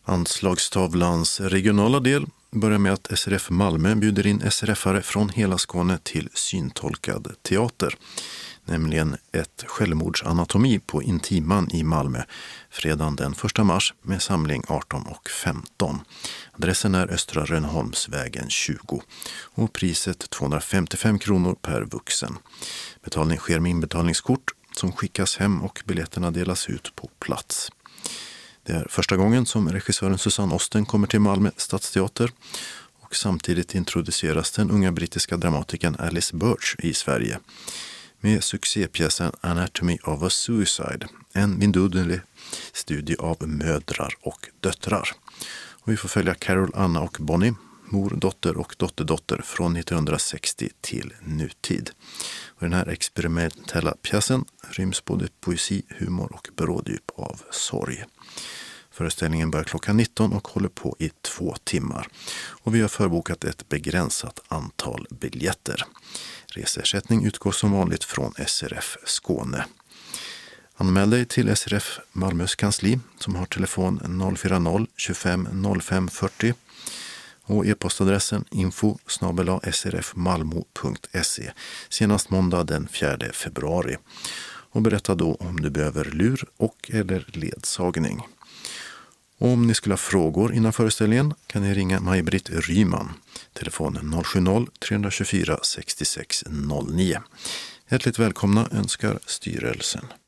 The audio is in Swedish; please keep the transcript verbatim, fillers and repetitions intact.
Anslagstavlans regionala del börjar med att S R F Malmö bjuder in S R F-are från hela Skåne till syntolkad teater, nämligen ett självmordsanatomi på Intiman i Malmö fredagen den första mars med samling arton och femton. Adressen är Östra Rönnholmsvägen tjugo och priset tvåhundrafemtiofem kronor per vuxen. Betalning sker med inbetalningskort som skickas hem och biljetterna delas ut på plats. Det är första gången som regissören Susanne Osten kommer till Malmö stadsteater och samtidigt introduceras den unga brittiska dramatikern Alice Birch i Sverige med succépjäsen Anatomy of a Suicide, en vidunderlig studie av mödrar och döttrar. Och vi får följa Carol, Anna och Bonnie, mor, dotter och dotterdotter från nittonhundrasextio till nutid. Och den här experimentella pjäsen ryms både poesi, humor och bråddjup av sorg. Föreställningen börjar klockan nitton och håller på i två timmar. Och vi har förbokat ett begränsat antal biljetter. Reseersättning utgår som vanligt från S R F Skåne. Anmäl dig till S R F Malmös kansli som har telefon noll fyra noll tjugofem noll fem fyrtio och e-postadressen info snabel-a s r f malmo punkt se senast måndag den fjärde februari. Och berätta då om du behöver lur och eller ledsagning. Och om ni skulle ha frågor innan föreställningen kan ni ringa Maj-Britt Ryman. Telefon noll sju noll tre två fyra sex sex noll nio. Hjärtligt välkomna önskar styrelsen.